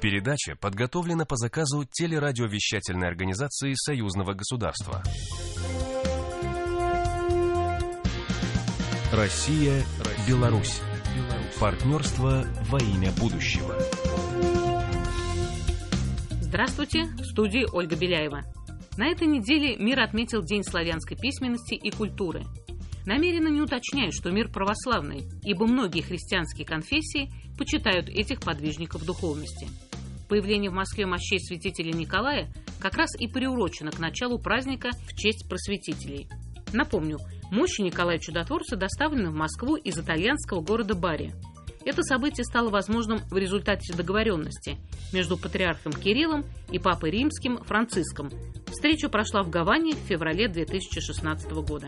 Передача подготовлена по заказу телерадиовещательной организации Союзного государства. Россия, Беларусь. Партнерство во имя будущего. Здравствуйте, в студии Ольга Беляева. На этой неделе мир отметил День славянской письменности и культуры. Намеренно не уточняю, что мир православный, ибо многие христианские конфессии почитают этих подвижников духовности. Появление в Москве мощей святителя Николая как раз и приурочено к началу праздника в честь просветителей. Напомню, мощи Николая Чудотворца доставлены в Москву из итальянского города Бари. Это событие стало возможным в результате договоренности между патриархом Кириллом и папой римским Франциском. Встреча прошла в Гаване в феврале 2016 года.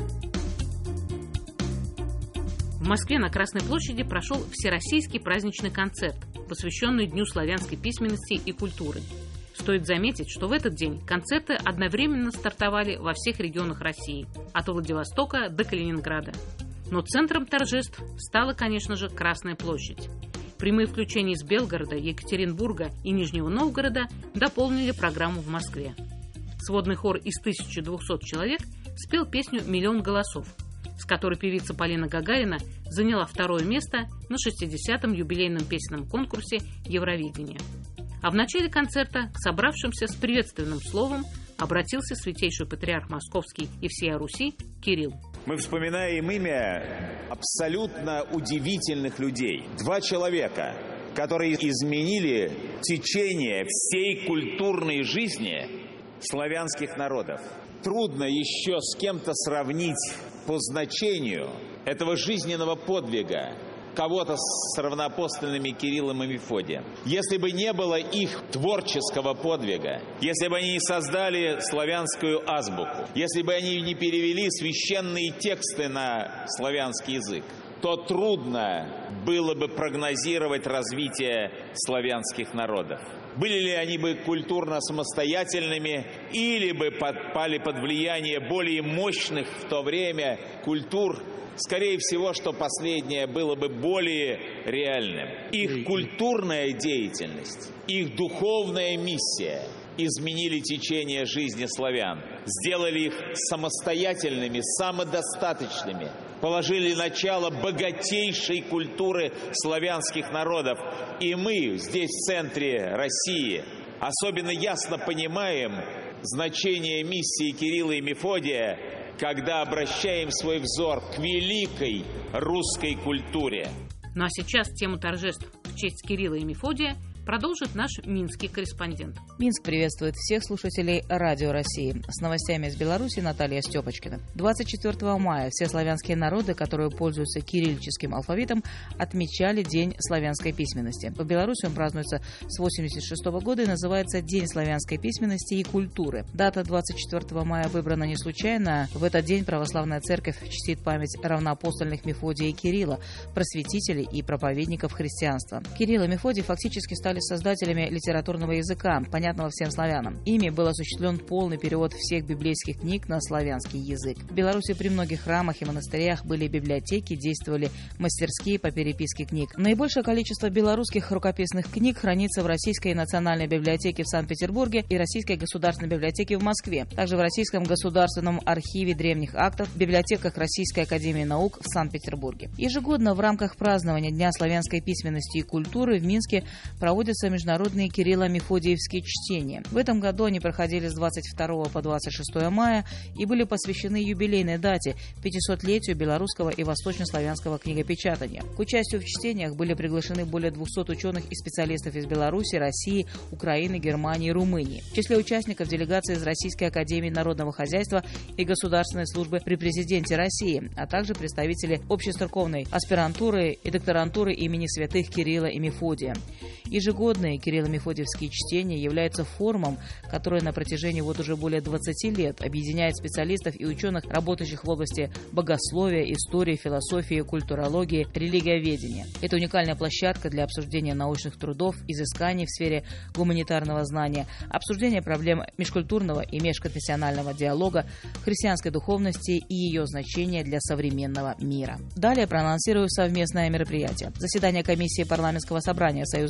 В Москве на Красной площади прошел всероссийский праздничный концерт, посвященный Дню славянской письменности и культуры. Стоит заметить, что в этот день концерты одновременно стартовали во всех регионах России, от Владивостока до Калининграда. Но центром торжеств стала, конечно же, Красная площадь. Прямые включения из Белгорода, Екатеринбурга и Нижнего Новгорода дополнили программу в Москве. Сводный хор из 1200 человек спел песню «Миллион голосов», с которой певица Полина Гагарина заняла второе место на 60-м юбилейном песенном конкурсе Евровидения. А в начале концерта к собравшимся с приветственным словом обратился святейший патриарх Московский и всея Руси Кирилл. Мы вспоминаем имя абсолютно удивительных людей. 2 человека, которые изменили течение всей культурной жизни славянских народов. Трудно еще с кем-то сравнить по значению этого жизненного подвига кого-то с равноапостольными Кириллом и Мефодием. Если бы не было их творческого подвига, если бы они не создали славянскую азбуку, если бы они не перевели священные тексты на славянский язык, то трудно было бы прогнозировать развитие славянских народов. Были ли они бы культурно самостоятельными или бы подпали под влияние более мощных в то время культур? Скорее всего, что последнее было бы более реальным. Их культурная деятельность, их духовная миссия изменили течение жизни славян, сделали их самостоятельными, самодостаточными, положили начало богатейшей культуры славянских народов. И мы здесь, в центре России, особенно ясно понимаем значение миссии Кирилла и Мефодия, когда обращаем свой взор к великой русской культуре. Ну а сейчас тему торжеств в честь Кирилла и Мефодия продолжит наш минский корреспондент. Минск приветствует всех слушателей Радио России. С новостями из Беларуси Наталья Степочкина. 24 мая все славянские народы, которые пользуются кириллическим алфавитом, отмечали День славянской письменности. В Беларуси он празднуется с 1986 года и называется День славянской письменности и культуры. Дата 24 мая выбрана не случайно. В этот день православная церковь чтит память равноапостольных Мефодия и Кирилла, просветителей и проповедников христианства. Кирилл и Мефодий фактически стали создателями литературного языка, понятного всем славянам. Ими был осуществлен полный перевод всех библейских книг на славянский язык. В Беларуси при многих храмах и монастырях были библиотеки, действовали мастерские по переписке книг. Наибольшее количество белорусских рукописных книг хранится в Российской национальной библиотеке в Санкт-Петербурге и Российской государственной библиотеке в Москве. Также в Российском государственном архиве древних актов, в библиотеках Российской академии наук в Санкт-Петербурге. Ежегодно в рамках празднования Дня славянской письменности и культуры в Минске проводятся международные Кирилло-Мефодиевские чтения. В этом году они проходили с 22 по 26 мая и были посвящены юбилейной дате – 500-летию белорусского и восточнославянского книгопечатания. К участию в чтениях были приглашены более 200 ученых и специалистов из Беларуси, России, Украины, Германии и Румынии. В числе участников делегации из Российской академии народного хозяйства и государственной службы при президенте России, а также представители общецерковной аспирантуры и докторантуры имени святых Кирилла и Мефодия. Ежегодные Кирилло-Мефодиевские чтения являются форумом, который на протяжении уже более 20 лет объединяет специалистов и ученых, работающих в области богословия, истории, философии, культурологии, религиоведения. Это уникальная площадка для обсуждения научных трудов, изысканий в сфере гуманитарного знания, обсуждения проблем межкультурного и межконфессионального диалога, христианской духовности и ее значения для современного мира. Далее проанонсирую совместное мероприятие. Заседание комиссии парламентского собрания Союза Беларуси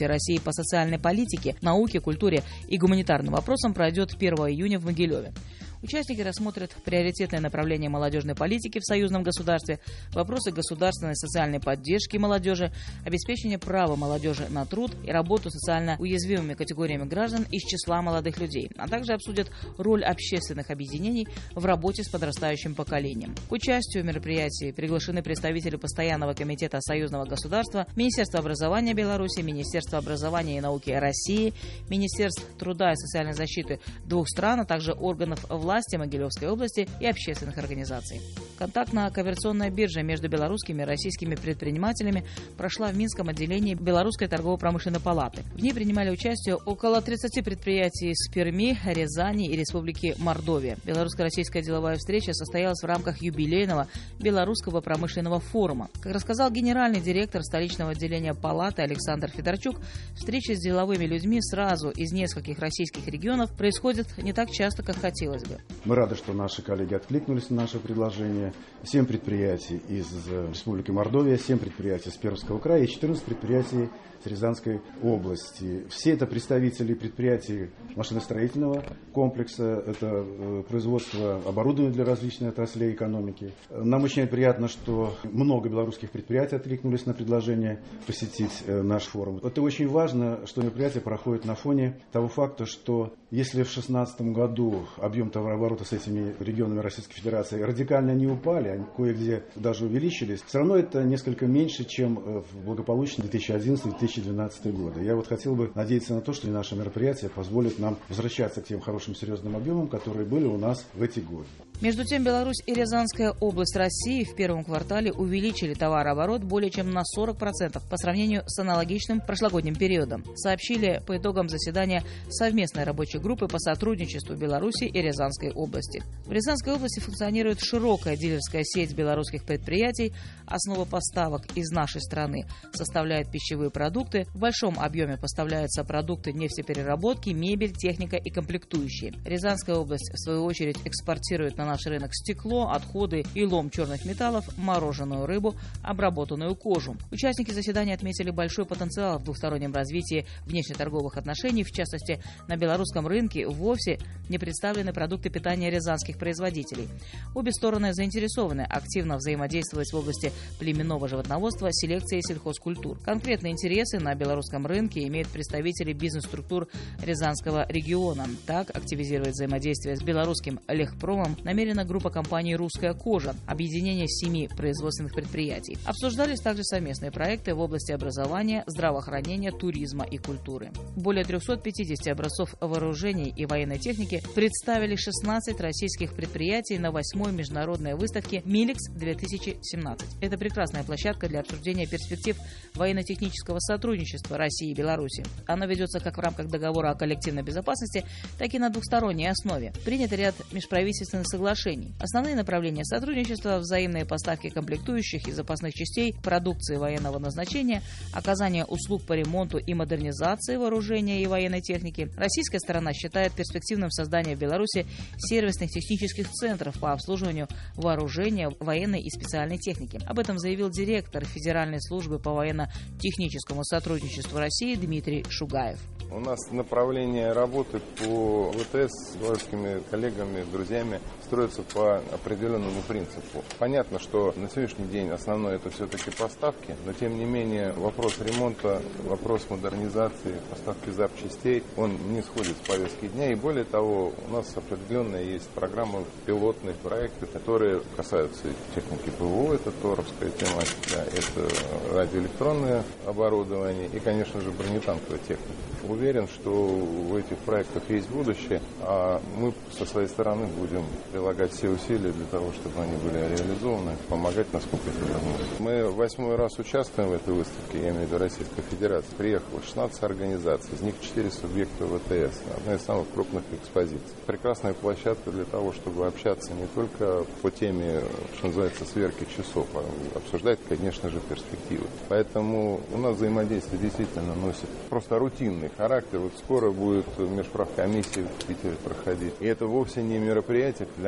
Беларуси и России по социальной политике, науке, культуре и гуманитарным вопросам пройдет 1 июня в Могилеве. Участники рассмотрят приоритетные направления молодежной политики в союзном государстве, вопросы государственной социальной поддержки молодежи, обеспечение права молодежи на труд и работу с социально уязвимыми категориями граждан из числа молодых людей, а также обсудят роль общественных объединений в работе с подрастающим поколением. К участию в мероприятии приглашены представители Постоянного комитета союзного государства, Министерства образования Беларуси, Министерства образования и науки России, Министерств труда и социальной защиты двух стран, а также органов власти Могилевской области и общественных организаций. Контактно-кооперационная биржа между белорусскими и российскими предпринимателями прошла в Минском отделении Белорусской торгово-промышленной палаты. В ней принимали участие около 30 предприятий из Перми, Рязани и Республики Мордовия. Белорусско-российская деловая встреча состоялась в рамках юбилейного Белорусского промышленного форума. Как рассказал генеральный директор столичного отделения палаты Александр Федорчук, встречи с деловыми людьми сразу из нескольких российских регионов происходят не так часто, как хотелось бы. Мы рады, что наши коллеги откликнулись на наше предложение. 7 предприятий из Республики Мордовия, 7 предприятий из Пермского края и 14 предприятий с Рязанской области. Все это представители предприятий машиностроительного комплекса, это производство оборудования для различных отраслей экономики. Нам очень приятно, что много белорусских предприятий откликнулись на предложение посетить наш форум. Это очень важно, что мероприятие проходит на фоне того факта, что если в 2016 году объем товарооборота с этими регионами Российской Федерации радикально не упали, они кое-где даже увеличились, все равно это несколько меньше, чем в благополучные 2011-2012 годы. Я хотел бы надеяться на то, что наше мероприятие позволит нам возвращаться к тем хорошим серьезным объемам, которые были у нас в эти годы. Между тем, Беларусь и Рязанская область России в первом квартале увеличили товарооборот более чем на 40% по сравнению с аналогичным прошлогодним периодом, сообщили по итогам заседания совместной рабочей группы по сотрудничеству Беларуси и Рязанской области. В Рязанской области функционирует широкая дилерская сеть белорусских предприятий. Основа поставок из нашей страны составляет пищевые продукты. В большом объеме поставляются продукты нефтепереработки, мебель, техника и комплектующие. Рязанская область, в свою очередь, экспортирует на наш рынок стекло, отходы и лом черных металлов, мороженую рыбу, обработанную кожу. Участники заседания отметили большой потенциал в двустороннем развитии внешнеторговых отношений. В частности, на белорусском рынке вовсе не представлены продукты питания рязанских производителей. Обе стороны заинтересованы активно взаимодействовать в области племенного животноводства, селекции сельхозкультур. Конкретные интересы на белорусском рынке имеют представители бизнес-структур Рязанского региона. Так, активизировать взаимодействие с белорусским легпромом намерена группа компаний «Русская кожа», объединение 7 производственных предприятий. Обсуждались также совместные проекты в области образования, здравоохранения, туризма и культуры. Более 350 образцов вооружений и военной техники представили 16 российских предприятий на 8-й международной выставке «Миликс-2017». Это прекрасная площадка для обсуждения перспектив военно-технического сотрудничества России и Беларуси. Оно ведется как в рамках договора о коллективной безопасности, так и на двусторонней основе. Принят ряд межправительственных соглашений. Основные направления сотрудничества – взаимные поставки комплектующих и запасных частей, продукции военного назначения, оказание услуг по ремонту и модернизации вооружения и военной техники. Российская сторона считает перспективным создание в Беларуси сервисных технических центров по обслуживанию вооружения, военной и специальной техники. Об этом заявил директор Федеральной службы по военно-техническому сотрудничеству России Дмитрий Шугаев. У нас направление работы по ВТС с белорусскими коллегами, друзьями строится по определенному принципу. Понятно, что на сегодняшний день основное это все-таки поставки, но тем не менее вопрос ремонта, вопрос модернизации, поставки запчастей, он не сходит с повестки дня. И более того, у нас определенная есть программа пилотных проектов, которые касаются техники ПВО, это ТОРовская тематика, это радиоэлектронное оборудование и, конечно же, бронетанковая техника. Уверен, что в этих проектах есть будущее, а мы со своей стороны будем прилагать все усилия для того, чтобы они были реализованы, помогать, насколько это возможно. Мы 8-й раз участвуем в этой выставке, я имею в виду Российской Федерации. Приехало 16 организаций, из них 4 субъекта ВТС, одна из самых крупных экспозиций. Прекрасная площадка для того, чтобы общаться не только по теме, что называется, сверки часов, а обсуждать, конечно же, перспективы. Поэтому у нас взаимодействие действительно носит просто рутинный характер. Вот скоро будет межправкомиссия в Питере проходить. И это вовсе не мероприятие для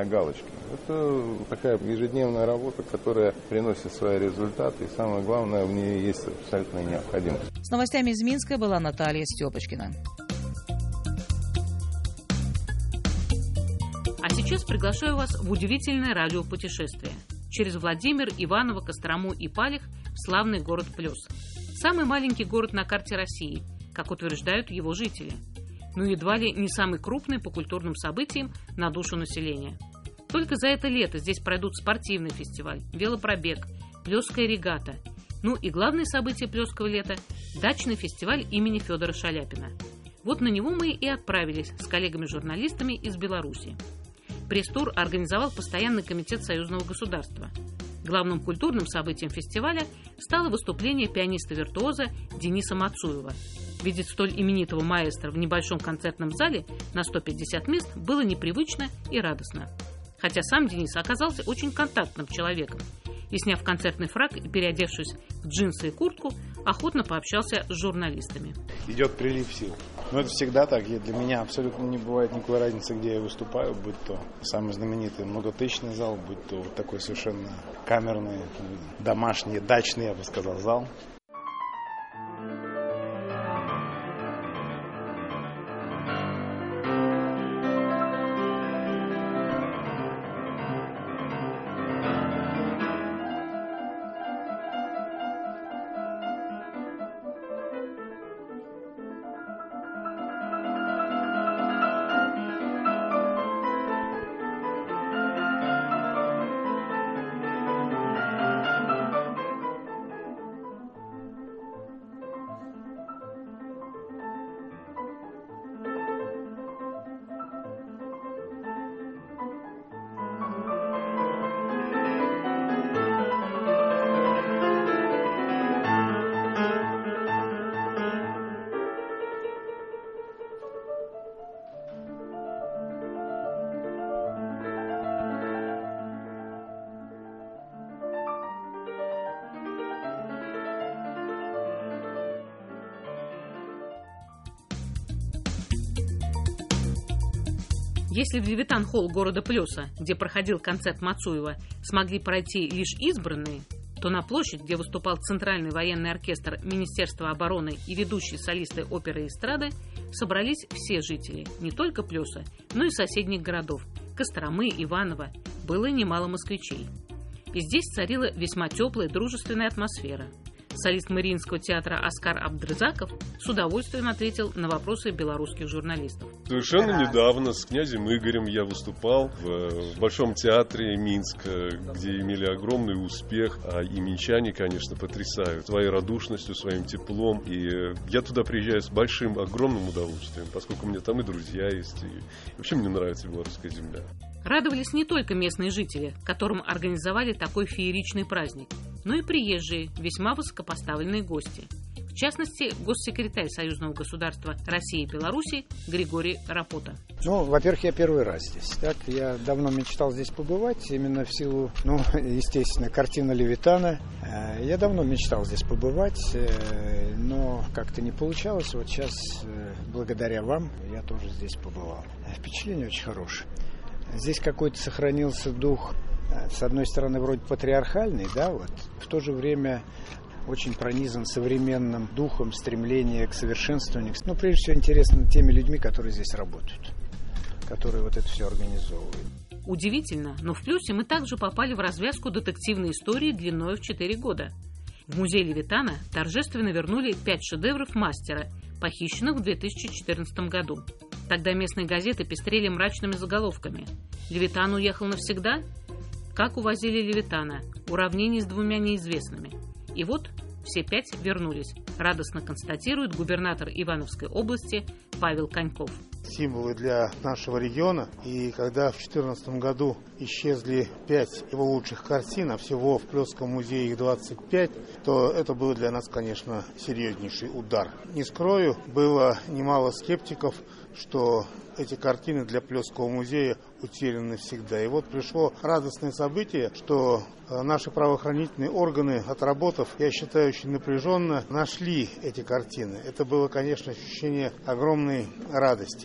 для галочки. Это такая ежедневная работа, которая приносит свои результаты, и самое главное, в ней есть абсолютная необходимость. С новостями из Минска была Наталья Степочкина. А сейчас приглашаю вас в удивительное радиопутешествие через Владимир, Иваново, Кострому и Палих в славный город Плес. Самый маленький город на карте России, как утверждают его жители. Но едва ли не самый крупный по культурным событиям на душу населения. Только за это лето здесь пройдут спортивный фестиваль, велопробег, Плесская регата. Ну и главное событие Плесского лета – дачный фестиваль имени Федора Шаляпина. Вот на него мы и отправились с коллегами-журналистами из Беларуси. Пресс-тур организовал Постоянный комитет Союзного государства. Главным культурным событием фестиваля стало выступление пианиста-виртуоза Дениса Мацуева. Видеть столь именитого маэстро в небольшом концертном зале на 150 мест было непривычно и радостно. Хотя сам Денис оказался очень контактным человеком. И, сняв концертный фрак и переодевшись в джинсы и куртку, охотно пообщался с журналистами. Идет прилив сил. Но это всегда так. И для меня абсолютно не бывает никакой разницы, где я выступаю, будь то самый знаменитый многотысячный зал, будь то вот такой совершенно камерный, домашний, дачный, я бы сказал, зал. Если в Левитан-холл города Плеса, где проходил концерт Мацуева, смогли пройти лишь избранные, то на площадь, где выступал Центральный военный оркестр Министерства обороны и ведущие солисты оперы и эстрады, собрались все жители, не только Плеса, но и соседних городов – Костромы, Иваново. Было немало москвичей. И здесь царила весьма теплая дружественная атмосфера. Солист Мариинского театра Оскар Абдрызаков с удовольствием ответил на вопросы белорусских журналистов. Совершенно недавно с князем Игорем я выступал в Большом театре Минска, где имели огромный успех, и минчане, конечно, потрясают своей радушностью, своим теплом. И я туда приезжаю с большим, огромным удовольствием, поскольку у меня там и друзья есть, и вообще мне нравится белорусская земля. Радовались не только местные жители, которым организовали такой фееричный праздник, но и приезжие, весьма высокопоставленные гости. В частности, госсекретарь Союзного государства России и Беларуси Григорий Рапота. Во-первых, я первый раз здесь. Так, я давно мечтал здесь побывать, именно в силу, естественно, картины Левитана. Я давно мечтал здесь побывать, но как-то не получалось. Вот сейчас, благодаря вам, я тоже здесь побывал. Впечатление очень хорошее. Здесь какой-то сохранился дух, с одной стороны, вроде патриархальный, в то же время очень пронизан современным духом стремления к совершенствованию. Прежде всего, интересно теми людьми, которые здесь работают, которые вот это все организовывают. Удивительно, но в Плесе мы также попали в развязку детективной истории длиной в 4 года. В музей Левитана торжественно вернули 5 шедевров мастера, похищенных в 2014 году. Тогда местные газеты пестрели мрачными заголовками. «Левитан уехал навсегда?» «Как увозили Левитана?» «Уравнение с 2 неизвестными». И вот все 5 вернулись, радостно констатирует губернатор Ивановской области Павел Коньков. Символы для нашего региона. И когда в 2014 году исчезли 5 его лучших картин, а всего в Плесском музее их 25, то это был для нас, конечно, серьезнейший удар. Не скрою, было немало скептиков, что эти картины для Плесского музея утеряны навсегда. И вот пришло радостное событие, что наши правоохранительные органы, отработав, я считаю, очень напряженно, нашли эти картины. Это было, конечно, ощущение огромной радости.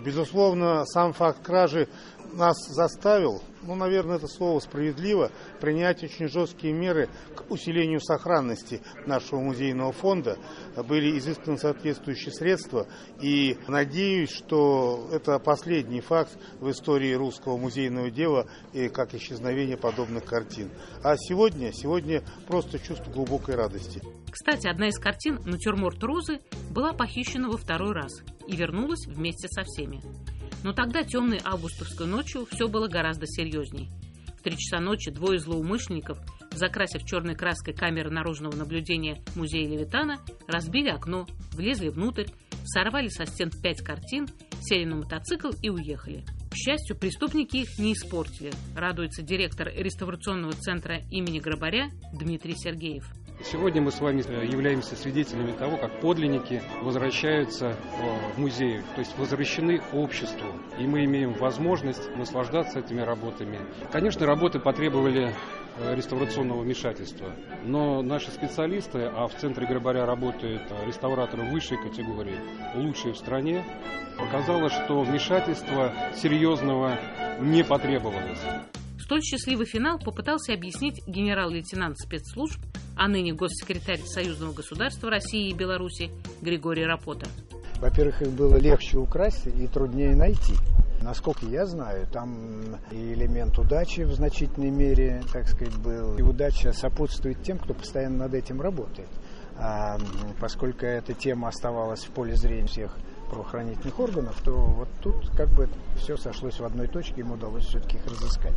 Безусловно, сам факт кражи нас заставил, наверное, это слово справедливо, принять очень жесткие меры к усилению сохранности нашего музейного фонда. Были изысканы соответствующие средства, и надеюсь, что это последний факт в истории русского музейного дела, и как исчезновение подобных картин. А сегодня просто чувство глубокой радости. Кстати, одна из картин «Натюрморт Розы» была похищена во второй раз и вернулась вместе со всеми. Но тогда темной августовской ночью все было гораздо серьезней. В 3 часа ночи двое злоумышленников, закрасив черной краской камеры наружного наблюдения музея Левитана, разбили окно, влезли внутрь, сорвали со стен 5 картин, сели на мотоцикл и уехали. К счастью, преступники их не испортили, радуется директор реставрационного центра имени Грабаря Дмитрий Сергеев. Сегодня мы с вами являемся свидетелями того, как подлинники возвращаются в музей, то есть возвращены обществу, и мы имеем возможность наслаждаться этими работами. Конечно, работы потребовали реставрационного вмешательства, но наши специалисты, а в центре Грабаря работают реставраторы высшей категории, лучшие в стране, показало, что вмешательства серьезного не потребовалось. Столь счастливый финал попытался объяснить генерал-лейтенант спецслужб, а ныне госсекретарь Союзного государства России и Беларуси Григорий Рапота. Во-первых, их было легче украсть и труднее найти. Насколько я знаю, там и элемент удачи в значительной мере, так сказать, был. И удача сопутствует тем, кто постоянно над этим работает. А поскольку эта тема оставалась в поле зрения всех правоохранительных органов, то вот тут как бы все сошлось в одной точке, им удалось все-таки их разыскать.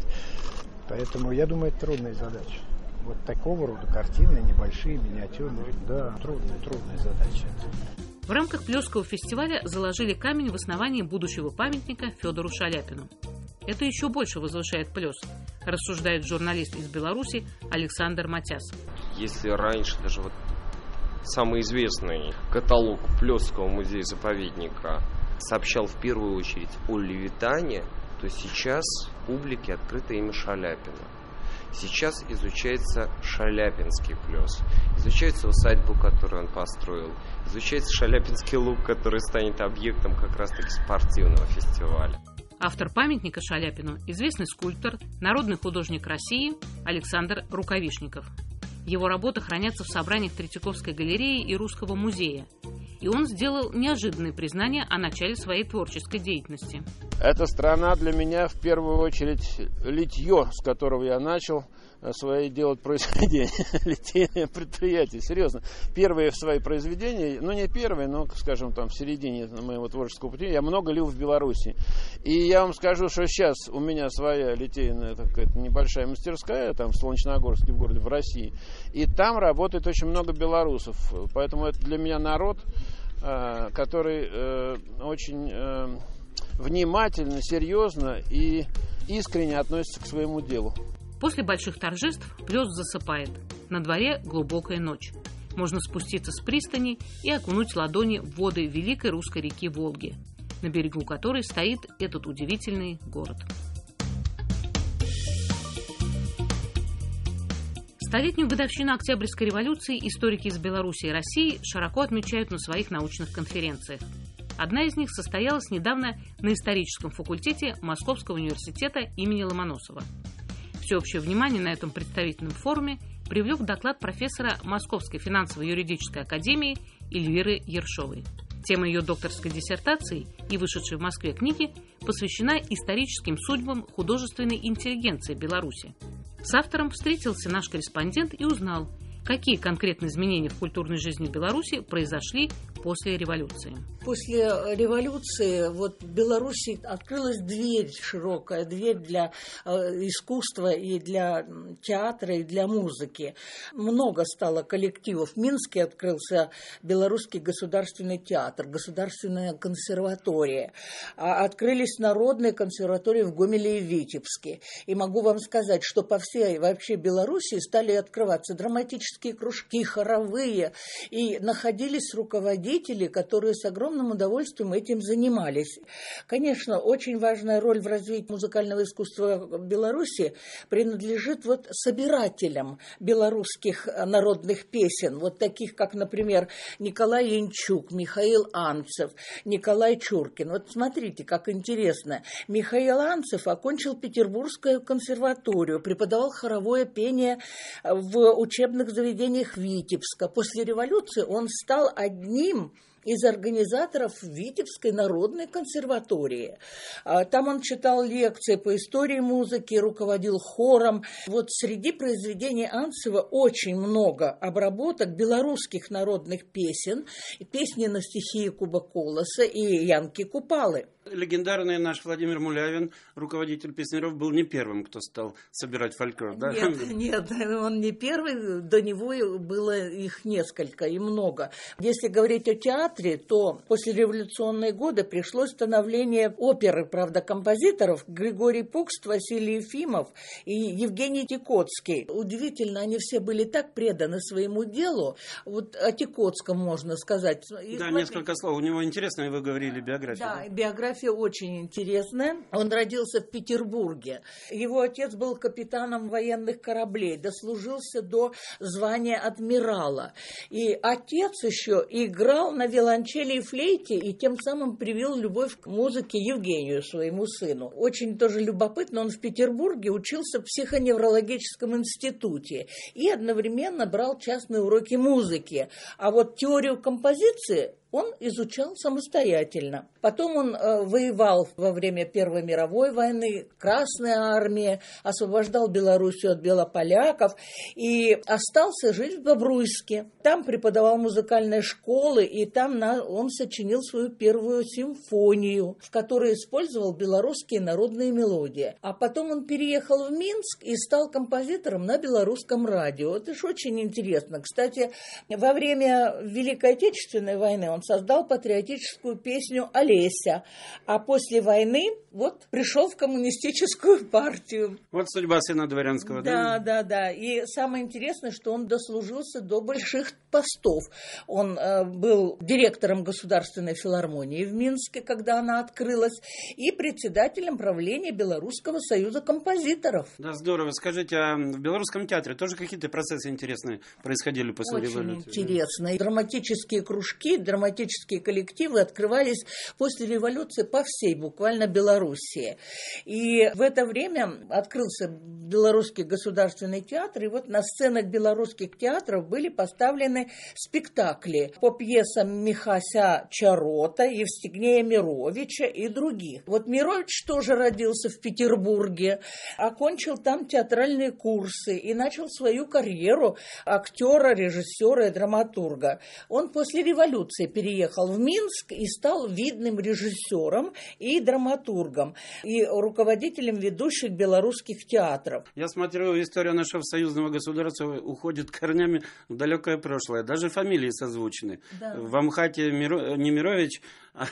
Поэтому я думаю, это трудная задача. Вот такого рода картины, небольшие, миниатюрные, да, трудная задача. В рамках Плёского фестиваля заложили камень в основании будущего памятника Федору Шаляпину. Это еще больше возвышает Плёс, рассуждает журналист из Беларуси Александр Матяс. Если раньше даже самый известный каталог Плёсского музея-заповедника сообщал в первую очередь о Левитане, то сейчас публике открыто имя Шаляпина. Сейчас изучается Шаляпинский Плёс, изучается усадьбу, которую он построил, изучается Шаляпинский луг, который станет объектом как раз-таки спортивного фестиваля. Автор памятника Шаляпину – известный скульптор, народный художник России Александр Рукавишников. Его работы хранятся в собраниях Третьяковской галереи и Русского музея. И он сделал неожиданное признание о начале своей творческой деятельности. Эта страна для меня в первую очередь литье, с которого я начал свои делать произведения, литейное предприятие, серьезно. Первые свои произведения, не первые, но, скажем, там в середине моего творческого пути, я много лил в Беларуси. И я вам скажу, что сейчас у меня своя литейная такая небольшая мастерская, там в Солнечногорске, в городе, в России. И там работает очень много белорусов. Поэтому это для меня народ, который очень внимательно, серьезно и искренне относится к своему делу. После больших торжеств Плёс засыпает. На дворе глубокая ночь. Можно спуститься с пристани и окунуть ладони в воды великой русской реки Волги, на берегу которой стоит этот удивительный город. Столетнюю годовщину Октябрьской революции историки из Беларуси и России широко отмечают на своих научных конференциях. Одна из них состоялась недавно на историческом факультете Московского университета имени Ломоносова. Всеобщее внимание на этом представительном форуме привлек доклад профессора Московской финансово-юридической академии Эльвиры Ершовой. Тема ее докторской диссертации и вышедшей в Москве книги посвящена историческим судьбам художественной интеллигенции Беларуси. С автором встретился наш корреспондент и узнал, какие конкретные изменения в культурной жизни Беларуси произошли после революции. После революции в Беларуси открылась широкая дверь для искусства и для театра, и для музыки. Много стало коллективов. В Минске открылся Белорусский государственный театр, Государственная консерватория. Открылись народные консерватории в Гомеле и Витебске. И могу вам сказать, что по всей вообще Беларуси стали открываться драматические кружки, хоровые, и находились руководители руководители, которые с огромным удовольствием этим занимались. Конечно, очень важная роль в развитии музыкального искусства в Беларуси принадлежит вот собирателям белорусских народных песен, вот таких, как, например, Николай Янчук, Михаил Анцев, Николай Чуркин. Вот смотрите, как интересно. Михаил Анцев окончил Петербургскую консерваторию, преподавал хоровое пение в учебных заведениях Витебска. После революции он стал одним из организаторов Витебской народной консерватории. Там он читал лекции по истории музыки, руководил хором. Вот среди произведений Анцева очень много обработок белорусских народных песен, песни на стихи Якуба Колоса и Янки Купалы. Легендарный наш Владимир Мулявин, руководитель песняров, был не первым, кто стал собирать фольклор, да? Нет, он не первый, до него было их несколько и много. Если говорить о театре, то после революционные годы пришлось становление оперы, правда, композиторов Григорий Пукст, Василий Ефимов и Евгений Тикоцкий. Удивительно, они все были так преданы своему делу. Вот о Тикоцком можно сказать. Да, несколько слов. У него интересная, вы говорили, биография. Да, биография очень интересная. Он родился в Петербурге. Его отец был капитаном военных кораблей, дослужился до звания адмирала. И отец еще играл на виолончели и флейте, и тем самым привил любовь к музыке Евгению, своему сыну. Очень тоже любопытно, он в Петербурге учился в психоневрологическом институте и одновременно брал частные уроки музыки. А вот теорию композиции он изучал самостоятельно. Потом он воевал во время Первой мировой войны, Красная армия, освобождал Белоруссию от белополяков и остался жить в Бобруйске. Там преподавал музыкальные школы, и там он сочинил свою первую симфонию, в которой использовал белорусские народные мелодии. А потом он переехал в Минск и стал композитором на белорусском радио. Это же очень интересно. Кстати, во время Великой Отечественной войны он создал патриотическую песню «Олеся», а после войны вот пришел в коммунистическую партию. Вот судьба сына дворянского, да? Да. И самое интересное, что он дослужился до больших постов. Он был директором Государственной филармонии в Минске, когда она открылась, и председателем правления Белорусского союза композиторов. Да, здорово. Скажите, а в Белорусском театре тоже какие-то процессы интересные происходили после революции? Очень интересно. Драматические кружки, драматические коллективы открывались после революции по всей буквально Белоруссии. И в это время открылся Белорусский государственный театр, и вот на сценах белорусских театров были поставлены спектакли по пьесам Михася Чарота, Евстигнея Мировича и других. Вот Мирович тоже родился в Петербурге, окончил там театральные курсы и начал свою карьеру актера, режиссера и драматурга. Он после революции переехал в Минск и стал видным режиссером и драматургом, и руководителем ведущих белорусских театров. Я смотрю, история нашего союзного государства уходит корнями в далекое прошлое. Даже фамилии созвучны. Да. В Амхате не Мирович,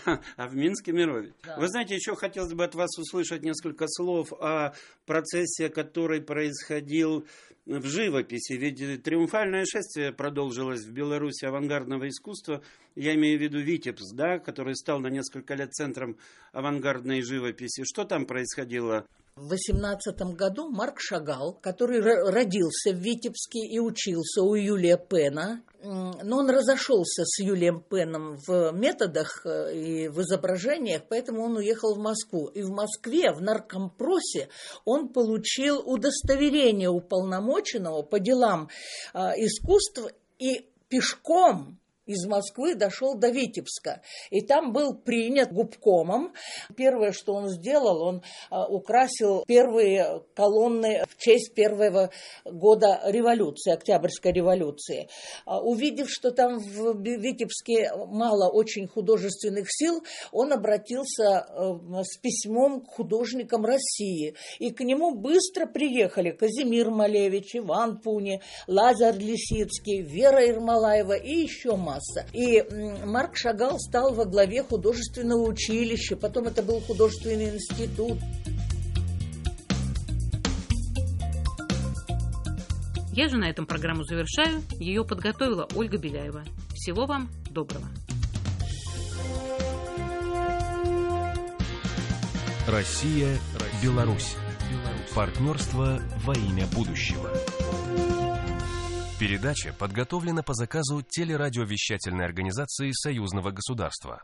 а в Минске Мирович. Да. Вы знаете, еще хотелось бы от вас услышать несколько слов о процессе, который происходил в живописи. Ведь триумфальное шествие продолжилось в Беларуси авангардного искусства. Я имею в виду Витебск, да, который стал на несколько лет центром авангардной живописи. Что там происходило? В 18 году Марк Шагал, который родился в Витебске и учился у Юлия Пена, но он разошелся с Юлием Пеном в методах и в изображениях, поэтому он уехал в Москву. И в Москве, в наркомпросе, он получил удостоверение уполномоченного по делам искусств и пешком из Москвы дошел до Витебска. И там был принят губкомом. Первое, что он сделал, он украсил первые колонны в честь первого года революции, Октябрьской революции. Увидев, что там в Витебске мало очень художественных сил, он обратился с письмом к художникам России. И к нему быстро приехали Казимир Малевич, Иван Пуни, Лазарь Лисицкий, Вера Ермолаева и еще масса. И Марк Шагал стал во главе художественного училища, потом это был художественный институт. Я же на этом программу завершаю. Ее подготовила Ольга Беляева. Всего вам доброго. Россия-Беларусь. Партнерство во имя будущего. Передача подготовлена по заказу телерадиовещательной организации Союзного государства.